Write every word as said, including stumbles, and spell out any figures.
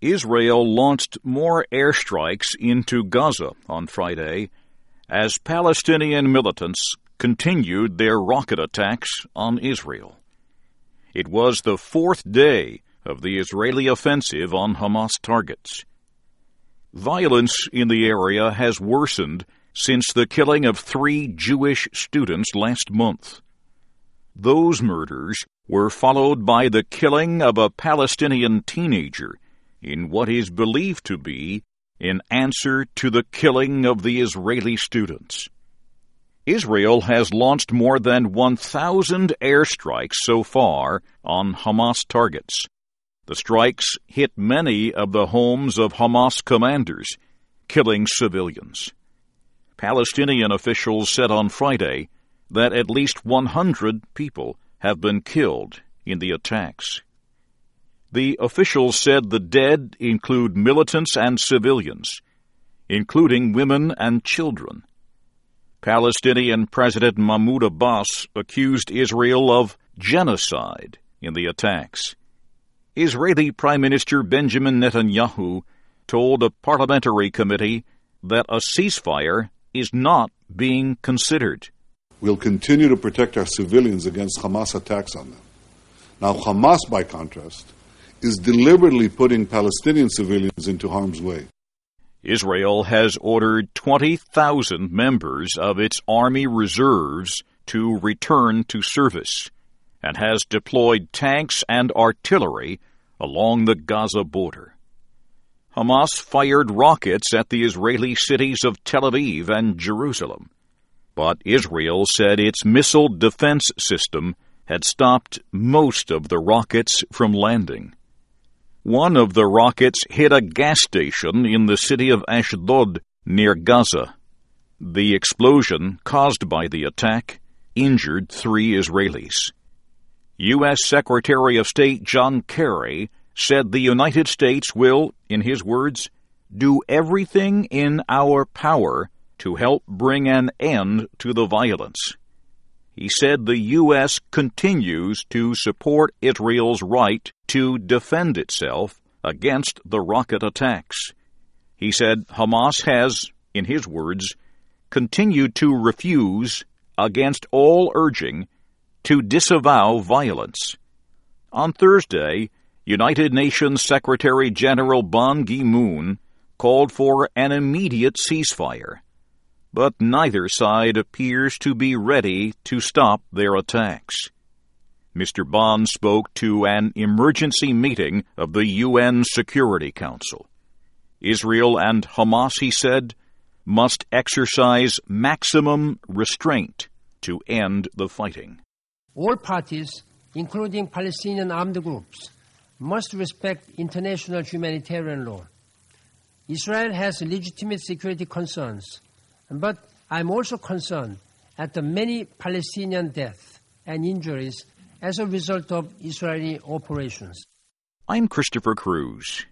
Israel launched more airstrikes into Gaza on Friday as Palestinian militants continued their rocket attacks on Israel. It was the fourth day of the Israeli offensive on Hamas targets. Violence in the area has worsened since the killing of three Jewish students last month. Those murders were followed by the killing of a Palestinian teenager in what is believed to be in answer to the killing of the Israeli students. Israel has launched more than one thousand airstrikes so far on Hamas targets. The strikes hit many of the homes of Hamas commanders, killing civilians. Palestinian officials said on Friday that at least one hundred people have been killed in the attacks. The officials said the dead include militants and civilians, including women and children. Palestinian President Mahmoud Abbas accused Israel of genocide in the attacks. Israeli Prime Minister Benjamin Netanyahu told a parliamentary committee that a ceasefire is not being considered. We'll continue to protect our civilians against Hamas attacks on them. Now, Hamas, by contrast, is deliberately putting Palestinian civilians into harm's way. Israel has ordered twenty thousand members of its army reserves to return to service and has deployed tanks and artillery along the Gaza border. Hamas fired rockets at the Israeli cities of Tel Aviv and Jerusalem, but Israel said its missile defense system had stopped most of the rockets from landing. One of the rockets hit a gas station in the city of Ashdod near Gaza. The explosion caused by the attack injured three Israelis. U S Secretary of State John Kerry said the United States will, in his words, do everything in our power to help bring an end to the violence. He said the U S continues to support Israel's right to defend itself against the rocket attacks. He said Hamas has, in his words, continued to refuse, against all urging, to disavow violence. On Thursday, United Nations Secretary General Ban Ki-moon called for an immediate ceasefire, but neither side appears to be ready to stop their attacks. Mister Ban spoke to an emergency meeting of the U N Security Council. Israel and Hamas, he said, must exercise maximum restraint to end the fighting. All parties, including Palestinian armed groups, must respect international humanitarian law. Israel has legitimate security concerns, but I'm also concerned at the many Palestinian deaths and injuries as a result of Israeli operations. I'm Christopher Cruz.